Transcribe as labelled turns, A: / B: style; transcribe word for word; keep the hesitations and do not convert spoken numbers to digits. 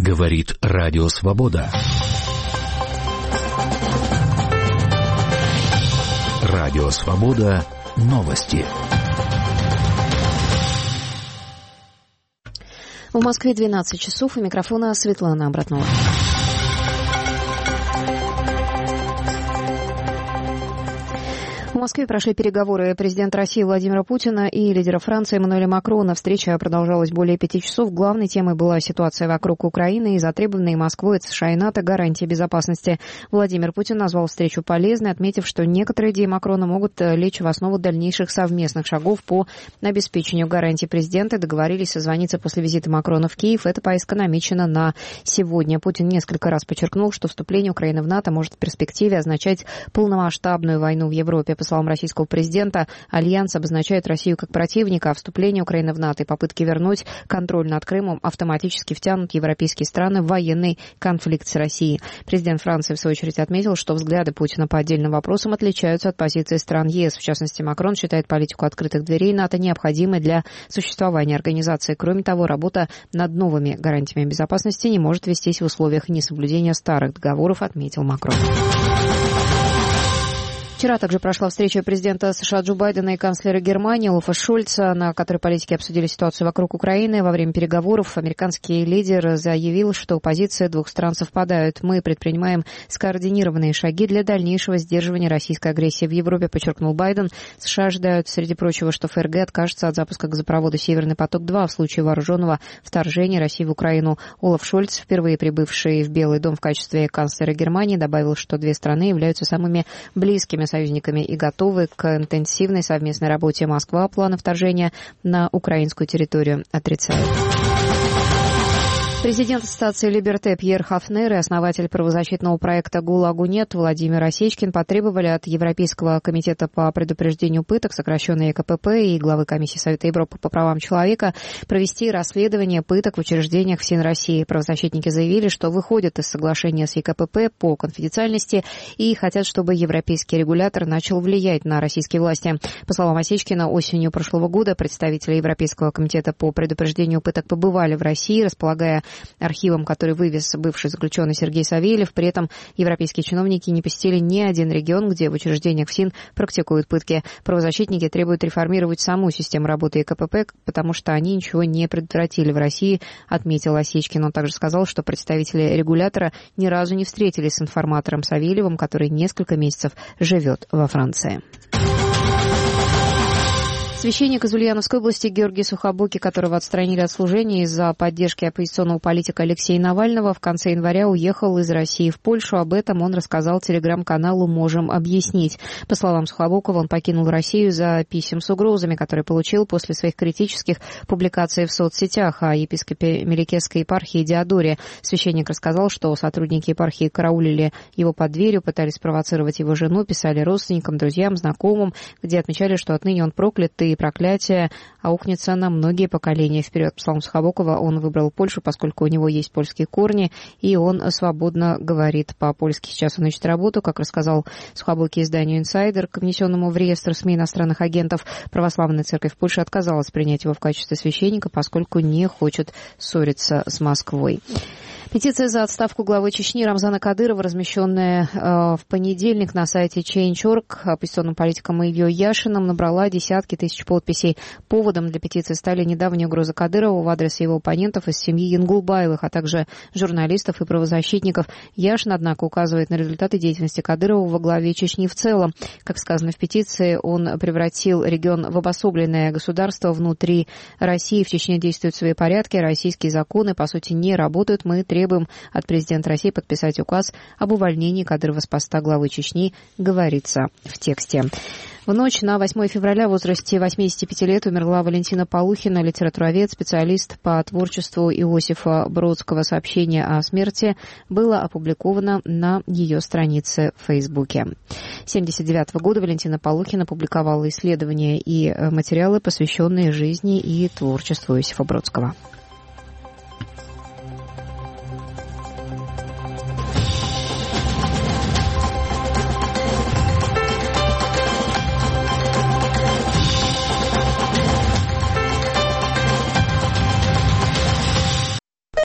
A: Говорит Радио Свобода. Радио Свобода. Новости.
B: В Москве двенадцать часов. У микрофона Светлана Обратнова. В Москве прошли переговоры президента России Владимира Путина и лидера Франции Эммануэля Макрона. Встреча продолжалась более пяти часов. Главной темой была ситуация вокруг Украины и затребованные Москвой от США и НАТО гарантии безопасности. Владимир Путин назвал встречу полезной, отметив, что некоторые идеи Макрона могут лечь в основу дальнейших совместных шагов по обеспечению гарантий президента. Договорились созвониться после визита Макрона в Киев. Эта поездка намечена на сегодня. Путин несколько раз подчеркнул, что вступление Украины в НАТО может в перспективе означать полномасштабную войну в Европе. По словам российского президента, Альянс обозначает Россию как противника, а вступление Украины в НАТО и попытки вернуть контроль над Крымом автоматически втянут европейские страны в военный конфликт с Россией. Президент Франции, в свою очередь, отметил, что взгляды Путина по отдельным вопросам отличаются от позиции стран ЕС. В частности, Макрон считает политику открытых дверей НАТО необходимой для существования организации. Кроме того, работа над новыми гарантиями безопасности не может вестись в условиях несоблюдения старых договоров, отметил Макрон. Вчера также прошла встреча президента США Джо Байдена и канцлера Германии Олафа Шольца, на которой политики обсудили ситуацию вокруг Украины. Во время переговоров американский лидер заявил, что позиции двух стран совпадают. Мы предпринимаем скоординированные шаги для дальнейшего сдерживания российской агрессии в Европе, подчеркнул Байден. США ожидают, среди прочего, что ФРГ откажется от запуска газопровода «Северный поток-два» в случае вооруженного вторжения России в Украину. Олаф Шольц, впервые прибывший в Белый дом в качестве канцлера Германии, добавил, что две страны являются самыми близкими союзниками и готовы к интенсивной совместной работе. Москва планы вторжения на украинскую территорию отрицает. Президент ассоциации «Либерте» Пьер Хафнер и основатель правозащитного проекта «ГУЛАГу нет» Владимир Осечкин потребовали от Европейского комитета по предупреждению пыток, сокращенно Е Ка Пэ Пэ, и главы Комиссии Совета Европы по правам человека провести расследование пыток в учреждениях в СИН России. Правозащитники заявили, что выходят из соглашения с Е Ка Пэ Пэ по конфиденциальности и хотят, чтобы европейский регулятор начал влиять на российские власти. По словам Осечкина, осенью прошлого года представители Европейского комитета по предупреждению пыток побывали в России, располагая архивом, который вывез бывший заключенный Сергей Савельев. При этом европейские чиновники не посетили ни один регион, где в учреждениях в СИН практикуют пытки. Правозащитники требуют реформировать саму систему работы Е Ка Пэ Пэ, потому что они ничего не предотвратили в России, отметил Осечкин. Он также сказал, что представители регулятора ни разу не встретились с информатором Савельевым, который несколько месяцев живет во Франции. Священник из Ульяновской области Георгий Сухобокий, которого отстранили от служения из-за поддержки оппозиционного политика Алексея Навального, в конце января уехал из России в Польшу. Об этом он рассказал телеграм-каналу «Можем объяснить». По словам Сухобокова, он покинул Россию из-за писем с угрозами, которые получил после своих критических публикаций в соцсетях о епископе Меликесской епархии Диодоре. Священник рассказал, что сотрудники епархии караулили его под дверью, пытались спровоцировать его жену, писали родственникам, друзьям, знакомым, где отмечали, что отныне он проклят и проклятие аукнется на многие поколения вперед. По словам Сухобокова, он выбрал Польшу, поскольку у него есть польские корни, и он свободно говорит по-польски. Сейчас он ищет работу, как рассказал Сухобокий изданию «Инсайдер», к внесенному в реестр СМИ иностранных агентов. Православная церковь в Польше отказалась принять его в качестве священника, поскольку не хочет ссориться с Москвой. Петиция за отставку главы Чечни Рамзана Кадырова, размещенная э, в понедельник на сайте Чейндж точка орг оппозиционным политиком Ильей Яшиным, набрала десятки тысяч подписей. Поводом для петиции стали недавние угрозы Кадырова в адрес его оппонентов из семьи Янгулбаевых, а также журналистов и правозащитников. Яшин, однако, указывает на результаты деятельности Кадырова во главе Чечни в целом. Как сказано в петиции, он превратил регион в обособленное государство внутри России. В Чечне действуют свои порядки, российские законы, по сути, не работают. Мы требуем Требуем от президента России подписать указ об увольнении Кадырова с поста главы Чечни, говорится в тексте. В ночь на восьмое февраля в возрасте восьмидесяти пяти лет умерла Валентина Полухина, литературовед, специалист по творчеству Иосифа Бродского. Сообщение о смерти было опубликовано на ее странице в Фейсбуке. семьдесят девятого года Валентина Полухина публиковала исследования и материалы, посвященные жизни и творчеству Иосифа Бродского.